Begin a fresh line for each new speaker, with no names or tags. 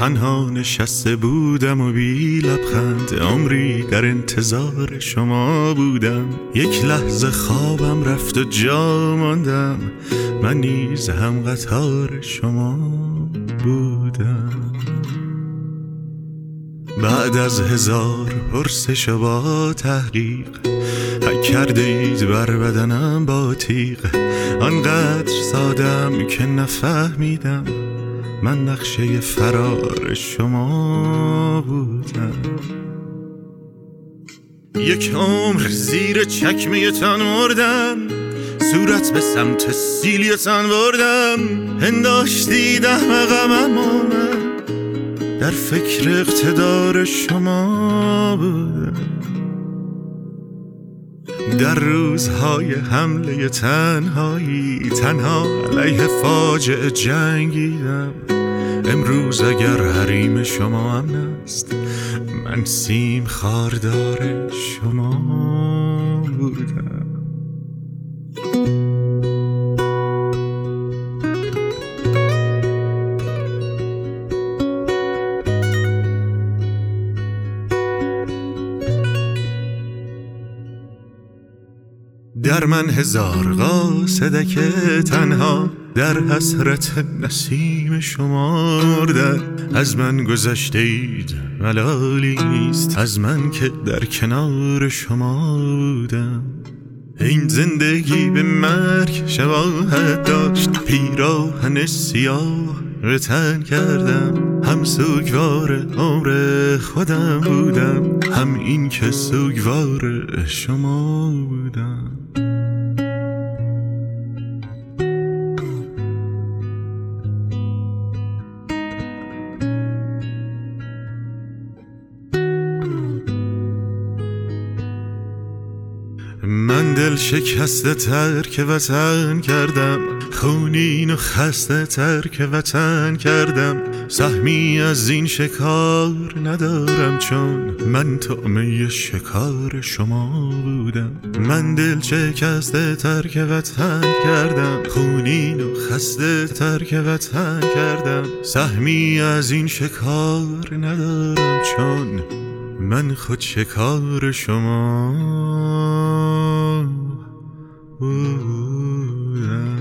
تنها نشسته بودم و بی لبخند، عمری در انتظار شما بودم. یک لحظه خوابم رفت و جا ماندم، من نیز هم قطار شما بودم. بعد از 1000 پرسش و با تحقیق، حک کرده اید بر بدنم با تیغ. آنقدر سادم که نفهمیدم من نقشه فرار شما بودم. یک عمر زیر چکمه تان مردم، صورت به سمت سیلیتان بردم. هنداشتید احمقم اما من در فکر اقتدار شما بودم. در روزهای حمله تنهایی تنها علیه فاجعه جنگیدم. امروز اگر حریم شما امن است، من سیم خاردار شما بودم. در من 1000 قاصده که تنها در حسرت نسیم شما مردن. از من گذشته اید ملالی نیست، از من که در کنار شما بودم. این زندگی به مرگ شباهت داشت، پیراهن سیاه به تن کردم. هم سوگوار عمر خودم بودم، هم این که سوگوار شما بودم. من دل شکسته ترک وطن کردم، خونین و خسته ترک وطن کردم. سهمی از این شکار ندارم چون من طعمه شکار شما بودم. من دل شکسته ترک وطن کردم، خونین و خسته ترک وطن کردم. سهمی از این شکار ندارم چون من خود شکار شما بودم.